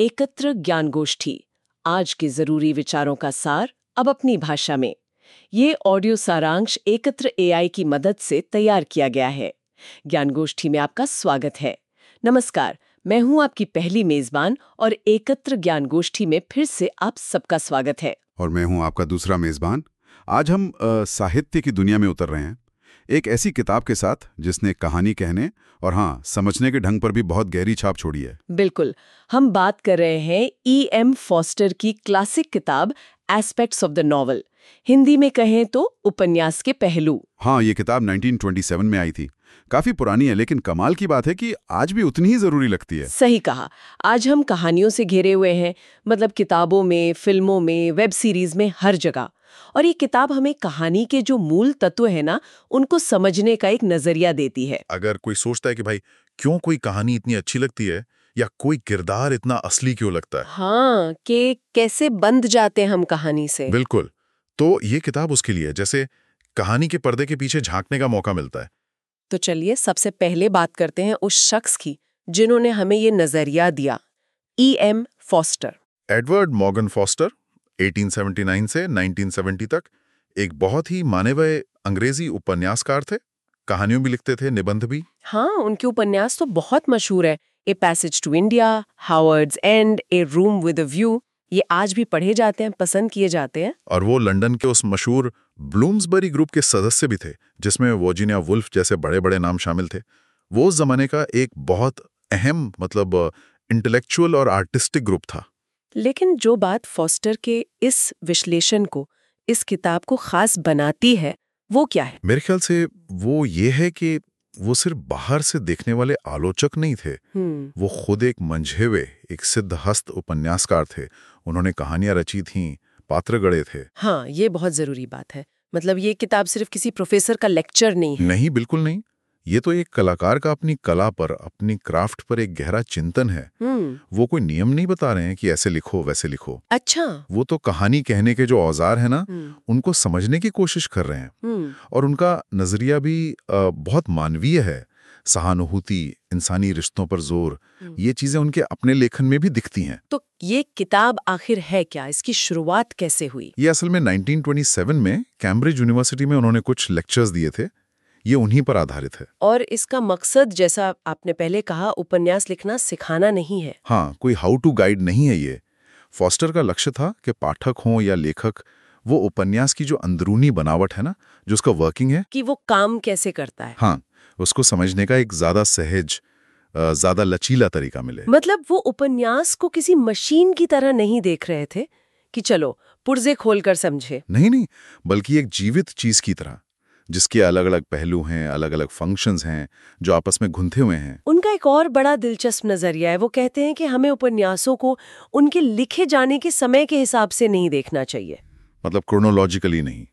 एकत्र ज्ञान गोष्ठी, आज के जरूरी विचारों का सार अब अपनी भाषा में। ये ऑडियो सारांश एकत्र एआई की मदद से तैयार किया गया है। ज्ञान गोष्ठी में आपका स्वागत है। नमस्कार, मैं हूं आपकी पहली मेजबान और एकत्र ज्ञान गोष्ठी में फिर से आप सबका स्वागत है। और मैं हूं आपका दूसरा मेजबान। आज हम साहित्य की दुनिया में उतर रहे हैं, एक ऐसी किताब के साथ जिसने कहानी कहने और समझने के ढंग पर भी बहुत गहरी छाप छोड़ी है। बिल्कुल, हम बात कर रहे हैं E.M. फॉस्टर की क्लासिक किताब aspects of the novel, Hindi में कहें तो उपन्यास के पहलू। ये किताब 1927 में आई थी। काफी पुरानी है, लेकिन कमाल की बात है कि आज भी उतनी ही जरूरी लगती है। सही कहा। आज हम कहानियों से घिरे हुए हैं, मतलब किताबों में, फिल्मों में, वेब सीरीज में, हर जगह। और ये किताब हमें कहानी के जो मूल तत्व है ना, उनको समझने का एक नजरिया देती है। अगर कोई सोचता है कि भाई क्यों कोई कहानी इतनी अच्छी लगती है या कोई किरदार इतना असली क्यों लगता है, कि कैसे बंध जाते हैं हम कहानी से। बिल्कुल, तो ये किताब उसके लिए, जैसे कहानी के पर्दे के पीछे झांकने का मौका मिलता है। तो चलिए सबसे पहले बात करते हैं उस शख्स की जिन्होंने हमें ये नजरिया दिया, E.M. Foster. Edward Morgan foster 1879 से 1970 तक एक बहुत ही माने हुए अंग्रेजी उपन्यासकार थे। कहानियों भी लिखते थे, निबंध भी। उनके उपन्यास तो बहुत मशहूर है। A passage to India, Howards End, a room with a view, ये आज भी पढ़े जाते हैं, पसंद किए जाते हैं। और वो लंदन के उस मशहूर ब्लूम्सबरी ग्रुप के सदस्य भी थे, जिसमें वर्जीनिया वुल्फ जैसे बड़े बड़े नाम शामिल थे। वो उस जमाने का एक बहुत अहम, इंटेलेक्चुअल और आर्टिस्टिक ग्रुप था। लेकिन जो बात फॉस्टर के इस विश्लेषण को, इस किताब को खास बनाती है, वो क्या है? मेरे ख्याल से वो ये है कि वो सिर्फ बाहर से देखने वाले आलोचक नहीं थे। वो खुद एक मंझे हुए, एक सिद्धहस्त उपन्यासकार थे। उन्होंने कहानियां रची थीं, पात्र गढ़े थे। ये बहुत जरूरी बात है। मतलब ये किताब सिर्फ किसी प्रोफेसर का लेक्चर नहीं है। नहीं, बिल्कुल नहीं। ये तो एक कलाकार का अपनी कला पर, अपनी क्राफ्ट पर एक गहरा चिंतन है। वो कोई नियम नहीं बता रहे हैं कि ऐसे लिखो वैसे लिखो। अच्छा। वो तो कहानी कहने के जो औजार है ना, उनको समझने की कोशिश कर रहे हैं। और उनका नजरिया भी बहुत मानवीय है। सहानुभूति, इंसानी रिश्तों पर जोर, ये चीजें उनके अपने लेखन में भी दिखती हैं। तो ये किताब आखिर है क्या? इसकी शुरुआत कैसे हुई? ये असल में 1927 में कैम्ब्रिज यूनिवर्सिटी में उन्होंने कुछ लेक्चर्स दिए थे। ये उन्हीं पर आधारित है। और इसका मकसद, जैसा आपने पहले कहा, उपन्यास लिखना सिखाना नहीं है। कोई हाउ टू गाइड नहीं है ये। फॉस्टर का लक्ष्य था कि पाठक हों या लेखक, वो उपन्यास की जो अंदरूनी बनावट है ना, जो उसका वर्किंग है, कि वो काम कैसे करता है, उसको समझने का एक ज्यादा सहज, ज्यादा लचीला तरीका मिले। मतलब वो उपन्यास को किसी मशीन की तरह नहीं देख रहे थे कि चलो पुर्जे खोलकर समझे। नहीं, बल्कि एक जीवित चीज की तरह, जिसके अलग अलग पहलू हैं, अलग अलग फंक्शंस हैं, जो आपस में घुंथे हुए हैं। उनका एक और बड़ा दिलचस्प नजरिया है। वो कहते हैं कि हमें उपन्यासों को उनके लिखे जाने के समय के हिसाब से नहीं देखना चाहिए। मतलब क्रोनोलॉजिकली नहीं।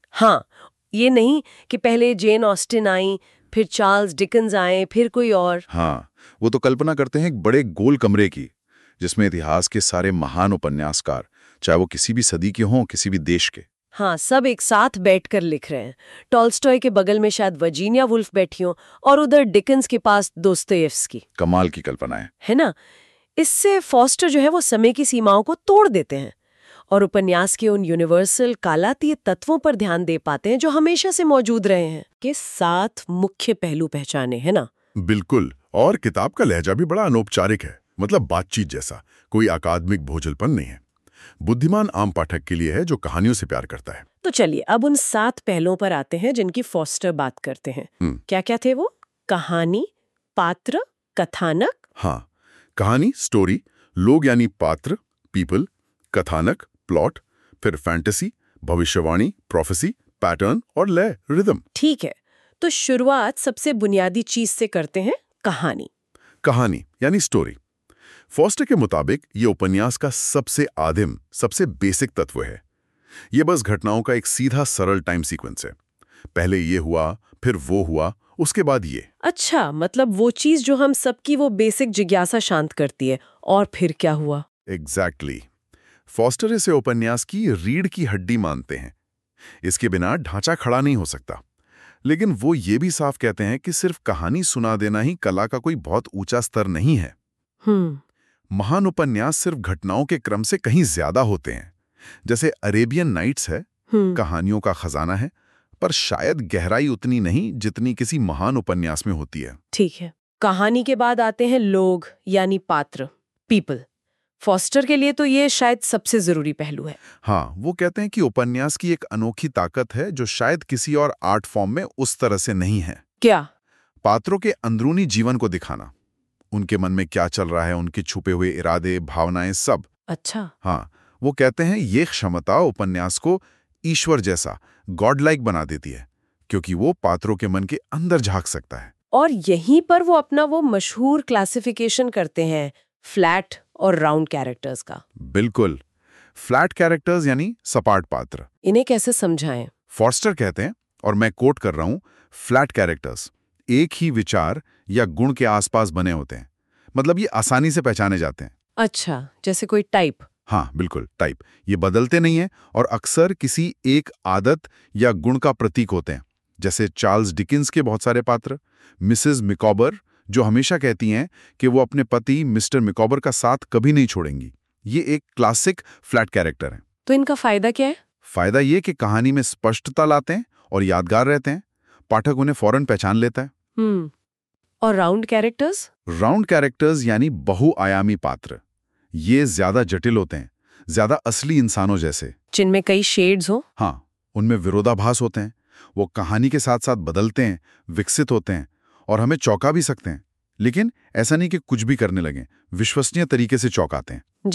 ये नहीं कि पहले जेन ऑस्टिन आई, फिर चार्ल्स डिकन्स आए, फिर कोई और। वो तो कल्पना करते हैं एक बड़े गोल कमरे की, जिसमें इतिहास के सारे महान उपन्यासकार, चाहे वो किसी भी सदी के हों, किसी भी देश के, सब एक साथ बैठकर लिख रहे हैं। टॉल्स्टॉय के बगल में शायद वर्जीनिया वुल्फ बैठी हो और उधर डिकन्स के पास दोस्तोयेव्स्की। कमाल की कल्पना है ना? इससे फॉस्टर जो है वो समय की सीमाओं को तोड़ देते हैं और उपन्यास के उन यूनिवर्सल कालातीत तत्वों पर ध्यान दे पाते हैं जो हमेशा से मौजूद रहे हैं, के 7 मुख्य पहलू पहचाने, है ना? बिल्कुल। और किताब का लहजा भी बड़ा अनौपचारिक है, मतलब बातचीत जैसा, कोई अकादमिक भोजलपन नहीं है। बुद्धिमान आम पाठक के लिए है जो कहानियों से प्यार करता है। तो चलिए अब उन 7 पहलुओं पर आते हैं जिनकी फॉस्टर बात करते हैं। क्या क्या थे वो? कहानी, पात्र, कथानक। कहानी, स्टोरी, लोग यानी पात्र, पीपल, कथानक, प्लॉट, फिर फैंटेसी, भविष्यवाणी, प्रोफेसी, पैटर्न और लय, रिदम। ठीक है, तो शुरुआत सबसे बुनियादी चीज से करते हैं, कहानी। कहानी यानी स्टोरी। फॉस्टर के मुताबिक ये उपन्यास का सबसे आदिम, सबसे बेसिक तत्व है। ये बस घटनाओं का एक सीधा सरल टाइम सीक्वेंस है। पहले ये हुआ, फिर वो हुआ, उसके बाद ये। अच्छा, मतलब वो चीज जो हम सबकी वो बेसिक जिज्ञासा शांत करती है, और फिर क्या हुआ? एग्जैक्टली। फॉस्टर इसे उपन्यास की रीढ़ की हड्डी मानते हैं। इसके बिना ढांचा खड़ा नहीं हो सकता। लेकिन वो ये भी साफ कहते हैं कि सिर्फ कहानी सुना देना ही कला का कोई बहुत ऊंचा स्तर नहीं है। महान उपन्यास सिर्फ घटनाओं के क्रम से कहीं ज्यादा होते हैं। जैसे अरेबियन नाइट्स है, कहानियों का खजाना है, पर शायद गहराई उतनी नहीं जितनी किसी महान उपन्यास में होती है। ठीक है, कहानी के बाद आते हैं लोग यानी पात्र, पीपल। फॉस्टर के लिए तो ये शायद सबसे जरूरी पहलू है। हाँ, वो कहते हैं कि उपन्यास की एक अनोखी ताकत है जो शायद किसी और आर्ट फॉर्म में उस तरह से नहीं है। क्या? पात्रों के अंदरूनी जीवन को दिखाना, उनके मन में क्या चल रहा है, उनके छुपे हुए इरादे, भावनाएं, सब। अच्छा। हाँ, वो कहते हैं ये क्षमता उपन्यास को ईश्वर जैसा, गॉड लाइक बना देती है, क्योंकि वो पात्रों के मन के अंदर झांक सकता है। और यहीं पर वो अपना वो मशहूर क्लासिफिकेशन करते हैं फ्लैट और राउंड कैरेक्टर्स का। बिल्कुल, फ्लैट कैरेक्टर्स यानी सपाट पात्र। इन्हें कैसे समझाएं? फॉस्टर कहते हैं, और मैं कोट कर रहा हूं, फ्लैट कैरेक्टर्स एक ही विचार या गुण के आसपास बने होते हैं, मतलब ये आसानी से पहचाने जाते हैं। अच्छा, जैसे कोई टाइप। हाँ बिल्कुल, टाइप। ये बदलते नहीं हैं और अक्सर किसी एक आदत या गुण का प्रतीक होते हैं। जैसे चार्ल्स डिकिंस के बहुत सारे पात्र, मिसेस मिकॉबर जो हमेशा कहती हैं कि वो अपने पति मिस्टर मिकॉबर का साथ कभी नहीं छोड़ेंगी, ये एक क्लासिक फ्लैट कैरेक्टर है। तो इनका फायदा क्या है? फायदा ये कि कहानी में स्पष्टता लाते हैं और यादगार रहते हैं, पाठक उन्हें फौरन पहचान लेता है। और राउंड कैरेक्टर्स? राउंड कैरेक्टर्स यानी बहुआयामी पात्र, ये ज्यादा जटिल होते हैं, ज्यादा असली इंसानों जैसे, जिनमें कई शेड्स हो। हाँ, उनमें विरोधाभास होते हैं। वो कहानी के साथ साथ बदलते हैं, विकसित होते हैं और हमें चौंका भी सकते हैं, लेकिन ऐसा नहीं कि कुछ भी करने लगें, विश्वसनीय तरीके से चौंकाते हैं।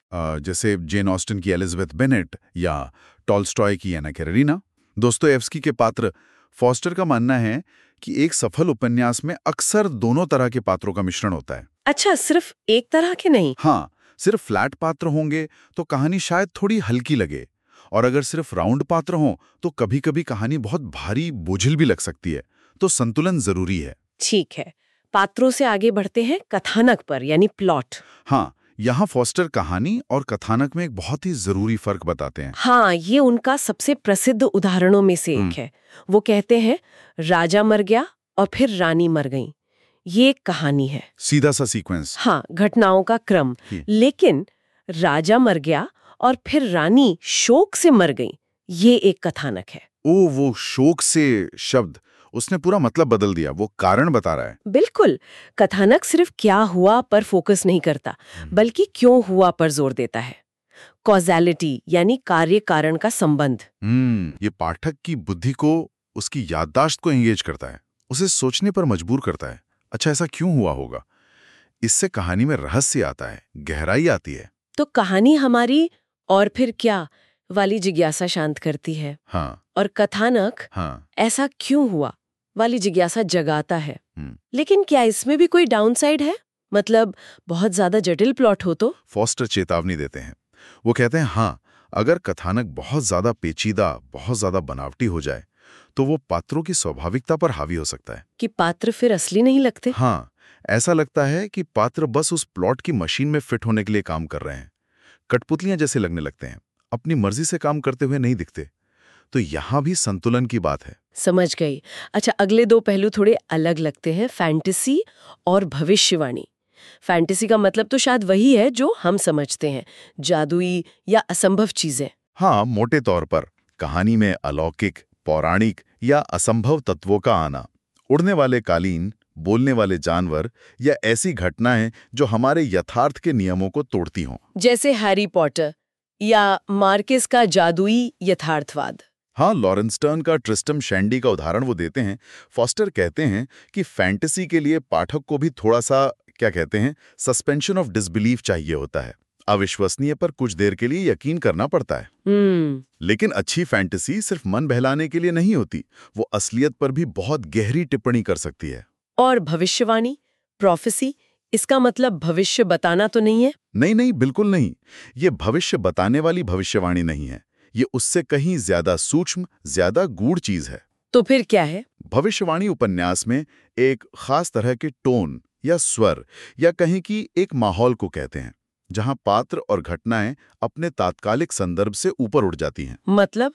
जैसे जेन ऑस्टन की एलिजाबेथ बेनेट या टॉल्स्टॉय की एना कैरेलिना। दोस्तोयेव्स्की के पात्र। फॉस्टर का मानना है कि एक सफल उपन्यास में अक्सर दोनों तरह के पात्रों का मिश्रण होता है। अच्छा, सिर्फ एक तरह के नहीं? हाँ, सिर्फ फ्लैट पात्र होंगे तो कहानी शायद थोड़ी हल्की लगे, और अगर सिर्फ राउंड पात्र हों तो कभी-कभी कहानी बहुत भारी बोझिल भी लग सकती है। तो संतुलन जरूरी है। ठीक है, पात्रों से आगे बढ़ते हैं कथानक पर, यानी प्लॉट। हाँ, यहाँ फॉस्टर कहानी और कथानक में एक बहुत ही जरूरी फर्क बताते हैं। हाँ, ये उनका सबसे प्रसिद्ध उदाहरणों में से एक है। वो कहते हैं राजा मर गया और फिर रानी मर गई, ये एक कहानी है, सीधा सा सीक्वेंस। हाँ, घटनाओं का क्रम। लेकिन राजा मर गया और फिर रानी शोक से मर गई, ये एक कथानक है। ओ, वो शोक से शब्द, उसने पूरा मतलब बदल दिया। वो कारण बता रहा है। बिल्कुल, कथानक सिर्फ क्या हुआ पर फोकस नहीं करता, बल्कि क्यों हुआ पर जोर देता है। कॉज़ैलिटी यानी कार्य कारण का संबंध। ये पाठक की बुद्धि को, उसकी याददाश्त को एंगेज करता है, उसे सोचने पर मजबूर करता है। अच्छा, ऐसा क्यों हुआ होगा? इससे कहानी में रहस्य आता है, गहराई आती है। तो कहानी हमारी और फिर क्या वाली जिज्ञासा शांत करती है। हाँ। और कथानक ऐसा क्यों हुआ वाली जिज्ञासा जगाता है। लेकिन क्या इसमें भी कोई डाउनसाइड है? मतलब बहुत ज्यादा जटिल प्लॉट हो तो? फॉस्टर चेतावनी देते हैं। वो कहते हैं हाँ, अगर कथानक बहुत ज्यादा पेचीदा, बहुत ज्यादा बनावटी हो जाए तो वो पात्रों की स्वाभाविकता पर हावी हो सकता है। कि पात्र फिर असली नहीं लगते? हाँ, ऐसा लगता है कि पात्र बस उस प्लॉट की मशीन में फिट होने के लिए काम कर रहे हैं, कठपुतलियां जैसे लगने लगते हैं, अपनी मर्जी से काम करते हुए नहीं दिखते। तो यहां भी संतुलन की बात है। समझ गई। अच्छा, अगले दो पहलू थोड़े अलग लगते हैं, फैंटेसी और भविष्यवाणी। फैंटेसी का मतलब तो शायद वही है जो हम समझते हैं, जादुई या असंभव चीजें। हाँ, मोटे तौर पर कहानी में अलौकिक, पौराणिक या असंभव तत्वों का आना, उड़ने वाले कालीन, बोलने वाले जानवर या ऐसी घटनाएं जो हमारे यथार्थ के नियमों को तोड़ती हों। जैसे हैरी पॉटर या मार्केस का जादुई यथार्थवाद। हाँ, लॉरेंस स्टर्न का ट्रिस्टम शैंडी का उदाहरण वो देते हैं। फॉस्टर कहते हैं कि फैंटेसी के लिए पाठक को भी थोड़ा सा, क्या कहते हैं, सस्पेंशन ऑफ डिसबिलीफ चाहिए होता है। अविश्वसनीय पर कुछ देर के लिए यकीन करना पड़ता है। लेकिन अच्छी फैंटेसी सिर्फ मन बहलाने के लिए नहीं होती, वो असलियत पर भी बहुत गहरी टिप्पणी कर सकती है। और भविष्यवाणी, प्रोफेसी, इसका मतलब भविष्य बताना तो नहीं है? नहीं, बिल्कुल नहीं। ये भविष्य बताने वाली भविष्यवाणी नहीं है, ये उससे कहीं ज्यादा सूक्ष्म, ज्यादा गूढ़ चीज है। तो फिर क्या है? भविष्यवाणी उपन्यास में एक खास तरह के टोन या स्वर या कहीं की एक माहौल को कहते हैं, जहां पात्र और घटनाएं अपने तात्कालिक संदर्भ से ऊपर उठ जाती हैं। मतलब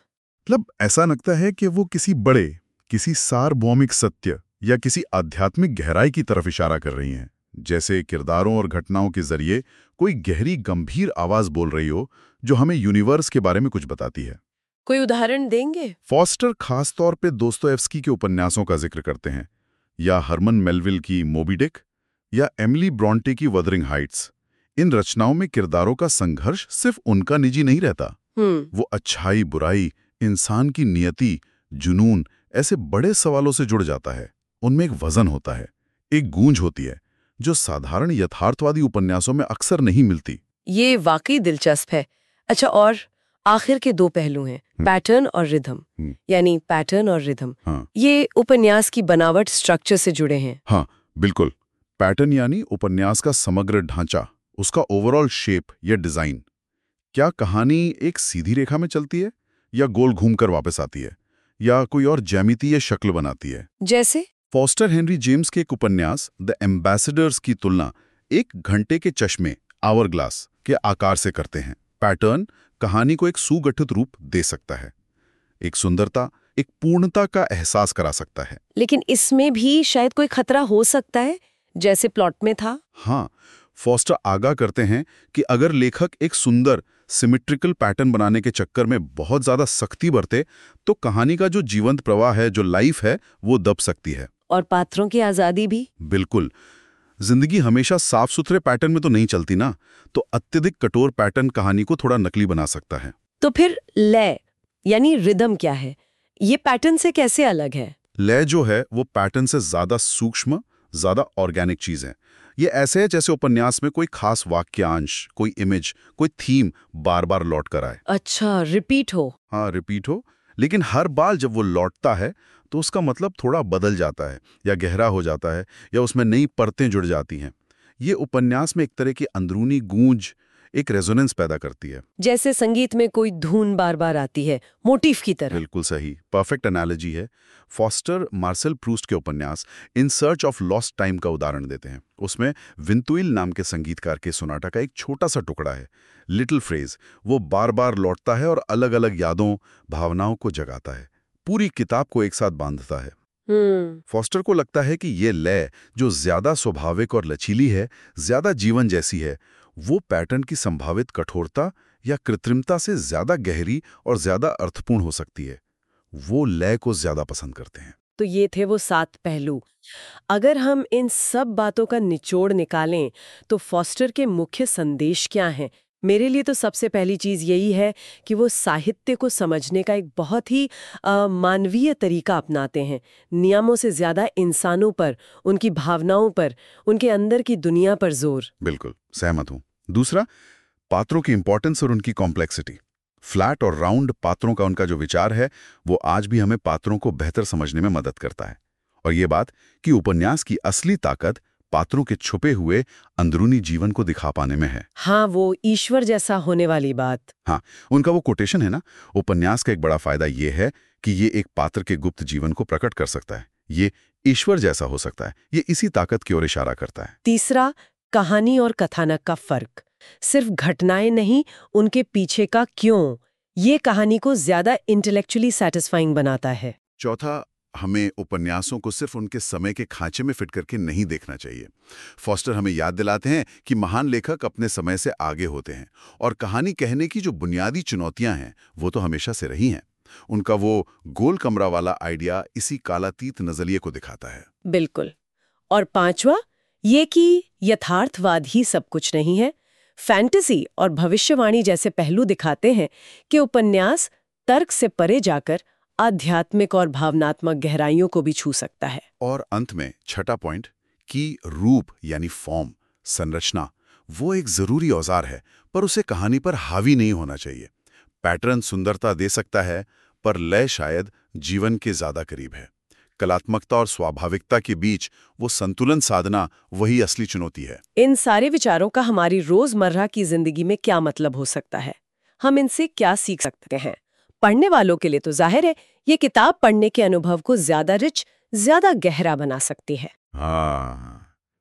ऐसा लगता है कि वो किसी बड़े, किसी सार्वभौमिक सत्य या किसी आध्यात्मिक गहराई की तरफ इशारा कर रही हैं, जैसे किरदारों और घटनाओं के जरिए कोई गहरी गंभीर आवाज बोल रही हो जो हमें यूनिवर्स के बारे में कुछ बताती है। कोई उदाहरण देंगे? फॉस्टर खास तौर पे दोस्तोयेव्स्की के उपन्यासों का जिक्र करते हैं, या हरमन मेलविल की मोबी डिक, या एमिली ब्रॉन्टे की वदरिंग हाइट्स। इन रचनाओं में किरदारों का संघर्ष सिर्फ उनका निजी नहीं रहता, वो अच्छाई बुराई, इंसान की नियति, जुनून, ऐसे बड़े सवालों से जुड़ जाता है। उनमें एक वजन होता है, एक गूंज होती है, जो साधारण यथार्थवादी उपन्यासों में अक्सर नहीं मिलती। ये वाकई दिलचस्प है। अच्छा, और आखिर के दो पहलू हैं, पैटर्न और रिदम, यानी पैटर्न और रिदम। हाँ। ये उपन्यास की बनावट, स्ट्रक्चर से जुड़े हैं। हाँ, बिल्कुल। पैटर्न यानी उपन्यास का समग्र ढांचा, उसका ओवरऑल शेप या डिजाइन। क्या कहानी एक सीधी रेखा में चलती है, या गोल घूमकर वापस आती है, या कोई और ज्यामितीय शक्ल बनाती है? जैसे फॉस्टर हेनरी जेम्स के एक उपन्यास द एम्बेसडर्स की तुलना एक घंटे के चश्मे आवर ग्लास के आकार से करते हैं। पैटर्न कहानी को एक सुगठित रूप दे सकता है, एक सुंदरता, एक पूर्णता का एहसास करा सकता है। लेकिन इसमें भी शायद कोई खतरा हो सकता है, जैसे प्लॉट में था। हाँ, फॉस्टर आगाह करते हैं कि अगर लेखक एक सुंदर सिमेट्रिकल पैटर्न बनाने के चक्कर में बहुत ज्यादा सख्ती बरते, तो कहानी का जो जीवंत प्रवाह है, जो लाइफ है, वो दब सकती है। और पात्रों की आजादी भी। बिल्कुल। जिंदगी हमेशा साफ सुथरे पैटर्न में तो नहीं चलती ना, तो अत्यधिक कठोर पैटर्न कहानी को थोड़ा नकली बना सकता है। तो फिर लय यानी रिदम क्या है? ये पैटर्न से कैसे अलग है? लय जो है वो पैटर्न से ज्यादा सूक्ष्म, ज्यादा ऑर्गेनिक चीज है। ये ऐसे है जैसे उपन्यास में कोई खास वाक्यांश, कोई इमेज, कोई थीम बार बार लौट कर आए। अच्छा, रिपीट हो। हाँ, रिपीट हो, लेकिन हर बार जब वो लौटता है तो उसका मतलब थोड़ा बदल जाता है, या गहरा हो जाता है, या उसमें नई परतें जुड़ जाती हैं। ये उपन्यास में एक तरह की अंदरूनी गूंज, एक रेजोनेंस पैदा करती है। जैसे संगीत में कोई धुन बार बार आती है, मोटिव की तरह। बिल्कुल सही, परफेक्ट एनालॉजी है। फॉस्टर मार्सेल प्रूस्ट के उपन्यास in search of lost time का उदाहरण देते हैं। उसमें विंतुइल नाम के संगीतकार के सोनाटा का एक छोटा सा टुकड़ा है, लिटिल फ्रेज, वो बार बार लौटता है और अलग अलग यादों, भावनाओं को जगाता है, पूरी किताब को एक साथ बांधता है। फॉस्टर को लगता है कि ये लय जो ज्यादा स्वाभाविक और लचीली है, ज्यादा जीवन जैसी है, वो पैटर्न की संभावित कठोरता या कृत्रिमता से ज्यादा गहरी और ज्यादा अर्थपूर्ण हो सकती है। वो लय को ज्यादा पसंद करते हैं। तो ये थे वो 7 पहलू। अगर हम इन सब बातों का निचोड़ निकालें तो फॉस्टर के मुख्य संदेश क्या हैं? मेरे लिए तो सबसे पहली चीज यही है कि वो साहित्य को समझने का एक बहुत ही मानवीय तरीका अपनाते हैं। नियमों से ज्यादा इंसानों पर, उनकी भावनाओं पर, उनके अंदर की दुनिया पर जोर। बिल्कुल सहमत हूं। दूसरा, पात्रों की इंपॉर्टेंस और उनकी कॉम्प्लेक्सिटी। फ्लैट और राउंड पात्रों का उनका जो विचार है, वो आज भी हमें पात्रों को बेहतर समझने में मदद करता है। और ये बात कि उपन्यास की असली ताकत पात्रों के छुपे हुए अंदरूनी जीवन को दिखा पाने में है। हाँ, वो ईश्वर जैसा होने वाली बात। हाँ, उनका वो कोटेशन है ना, उपन्यास का एक बड़ा फायदा ये है कि ये एक पात्र के गुप्त जीवन को प्रकट कर सकता है, ये ईश्वर जैसा हो सकता है। ये इसी ताकत की ओर इशारा करता है। तीसरा, कहानी और कथानक का फर्क। सिर्फ घटनाएं नहीं, उनके पीछे का क्यों, ये कहानी को ज्यादा इंटेलेक्चुअली सैटिस्फाइंग बनाता है। चौथा, हमें उपन्यासों को सिर्फ उनके समय के खांचे में फिट करके नहीं देखना चाहिए। फॉस्टर हमें याद दिलाते हैं कि महान लेखक अपने समय से आगे होते हैं, और कहानी कहने की जो बुनियादी चुनौतियां हैं वो तो हमेशा से रही हैं। उनका वो गोल कमरा वाला आइडिया इसी कालातीत नजरिए को दिखाता है। बिल्कुल। और पांचवा, ये कि यथार्थवाद ही सब कुछ नहीं है। फैंटेसी और भविष्यवाणी जैसे पहलू दिखाते हैं कि उपन्यास तर्क से परे जाकर आध्यात्मिक और भावनात्मक गहराइयों को भी छू सकता है। और अंत में छठा पॉइंट कि रूप यानी फॉर्म, संरचना, वो एक जरूरी औजार है, पर उसे कहानी पर हावी नहीं होना चाहिए। पैटर्न सुंदरता दे सकता है, पर लय शायद जीवन के ज्यादा करीब है। कलात्मकता और स्वाभाविकता के बीच वो संतुलन साधना वही असली चुनौती है। इन सारे विचारों का हमारी रोजमर्रा की जिंदगी में क्या मतलब हो सकता है? हम इनसे क्या सीख सकते हैं? पढ़ने वालों के लिए तो जाहिर है ये किताब पढ़ने के अनुभव को ज्यादा रिच, ज्यादा गहरा बना सकती है। हाँ,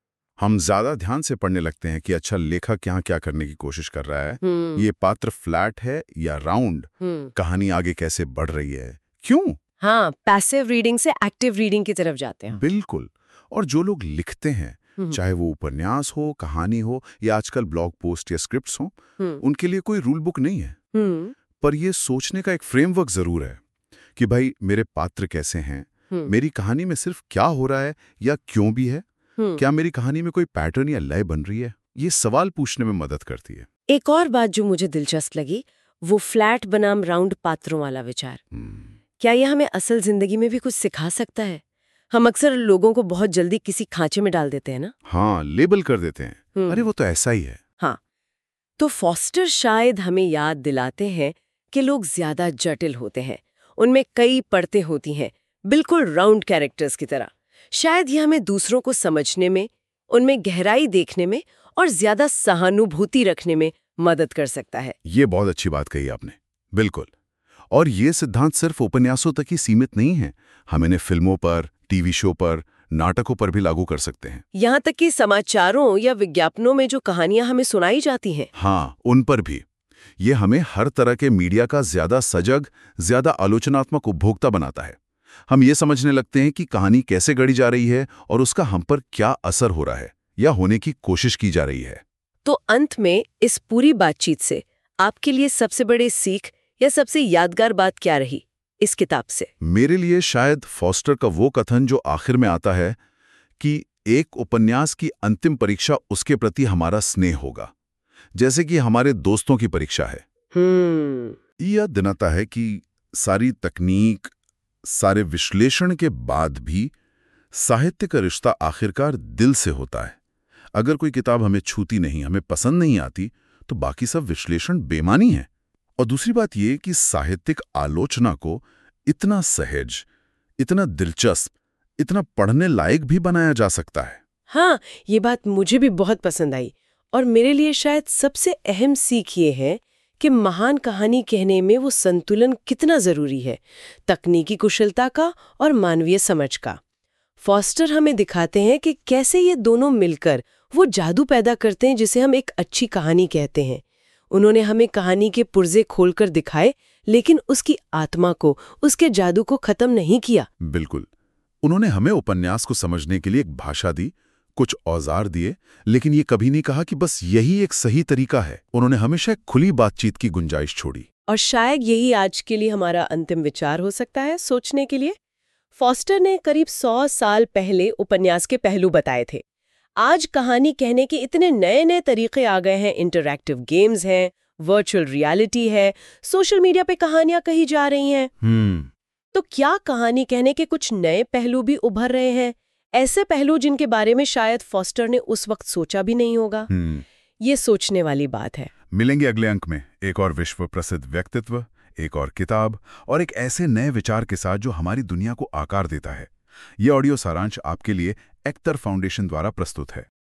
हम ज्यादा ध्यान से पढ़ने लगते हैं कि अच्छा लेखक क्या क्या करने की कोशिश कर रहा है, ये पात्र फ्लैट है या राउंड, कहानी आगे कैसे बढ़ रही है, क्यों। हाँ, पैसिव रीडिंग से एक्टिव रीडिंग की तरफ जाते हैं। बिल्कुल। और जो लोग लिखते हैं चाहे वो उपन्यास हो, कहानी हो या आजकल ब्लॉग पोस्ट या स्क्रिप्ट्स हो, उनके लिए कोई रूल बुक नहीं है। पर ये सोचने का एक फ्रेमवर्क जरूर है कि भाई मेरे पात्र कैसे हैं, मेरी कहानी में सिर्फ क्या हो रहा है या क्यों भी है, क्या मेरी कहानी में कोई पैटर्न या लय बन रही है। ये सवाल पूछने में मदद करती है। एक और बात जो मुझे दिलचस्प लगी, वो फ्लैट बनाम राउंड पात्रों वाला विचार। क्या यह हमें असल जिंदगी में भी कुछ सिखा सकता है? हम अक्सर लोगों को बहुत जल्दी किसी खांचे में डाल देते हैं ना। हाँ, लेबल कर देते हैं, अरे वो तो ऐसा ही है। हाँ, तो फॉस्टर शायद हमें याद दिलाते हैं कि लोग ज्यादा जटिल होते हैं, उनमें कई परतें होती हैं, बिल्कुल राउंड कैरेक्टर्स की तरह। शायद यह हमें दूसरों को समझने में, उनमें गहराई देखने में और ज्यादा सहानुभूति रखने में मदद कर सकता है। ये बहुत अच्छी बात कही आपने, बिल्कुल। और ये सिद्धांत सिर्फ उपन्यासों तक ही सीमित नहीं है, हम इन्हें फिल्मों पर, टीवी शो पर, नाटकों पर भी लागू कर सकते हैं। यहाँ तक कि समाचारों या विज्ञापनों में जो कहानियां हमें सुनाई जाती हैं, हाँ, उन पर भी। ये हमें हर तरह के मीडिया का ज्यादा सजग, ज्यादा आलोचनात्मक उपभोक्ता बनाता है। हम ये समझने लगते हैं कि कहानी कैसे गढ़ी जा रही है और उसका हम पर क्या असर हो रहा है या होने की कोशिश की जा रही है। तो अंत में इस पूरी बातचीत से आपके लिए सबसे बड़ी सीख या सबसे यादगार बात क्या रही इस किताब से? मेरे लिए शायद फॉस्टर का वो कथन जो आखिर में आता है कि एक उपन्यास की अंतिम परीक्षा उसके प्रति हमारा स्नेह होगा, जैसे कि हमारे दोस्तों की परीक्षा है। यह दिनाता है कि सारी तकनीक, सारे विश्लेषण के बाद भी साहित्य का रिश्ता आखिरकार दिल से होता है। अगर कोई किताब हमें छूती नहीं, हमें पसंद नहीं आती, तो बाकी सब विश्लेषण बेमानी है। और दूसरी बात यह कि साहित्यिक आलोचना को इतना सहज, इतना दिलचस्प, इतना पढ़ने लायक भी बनाया जा सकता है। हाँ, ये बात मुझे भी बहुत पसंद आई। और मेरे लिए शायद सबसे अहम सीख ये है कि महान कहानी कहने में वो संतुलन कितना जरूरी है, तकनीकी कुशलता का और मानवीय समझ का। फॉस्टर हमें दिखाते हैं कि कैसे ये दोनों मिलकर वो जादू पैदा करते हैं जिसे हम एक अच्छी कहानी कहते हैं। उन्होंने हमें कहानी के पुर्जे खोलकर दिखाए, लेकिन उसकी आत्मा को, उसके जादू को खत्म नहीं किया। बिल्कुल, उन्होंने हमें उपन्यास को समझने के लिए एक भाषा दी, कुछ औजार दिए, लेकिन ये कभी नहीं कहा कि बस यही एक सही तरीका है। उन्होंने हमेशा एक खुली बातचीत की गुंजाइश छोड़ी। और शायद यही आज के लिए हमारा अंतिम विचार हो सकता है सोचने के लिए। फॉस्टर ने करीब 100 साल पहले उपन्यास के पहलू बताए थे। आज कहानी कहने के इतने नए नए तरीके आ गए हैं, इंटरैक्टिव गेम्स हैं, वर्चुअल रियलिटी है, सोशल मीडिया पे कहानियां कही जा रही हैं। तो क्या कहानी कहने के कुछ नए पहलू भी उभर रहे हैं, ऐसे पहलू जिनके बारे में शायद फॉस्टर ने उस वक्त सोचा भी नहीं होगा? ये सोचने वाली बात है। मिलेंगे अगले अंक में एक और विश्व प्रसिद्ध व्यक्तित्व, एक और किताब और एक ऐसे नए विचार के साथ जो हमारी दुनिया को आकार देता है। ये ऑडियो सारांश आपके लिए एक्टर फाउंडेशन द्वारा प्रस्तुत है।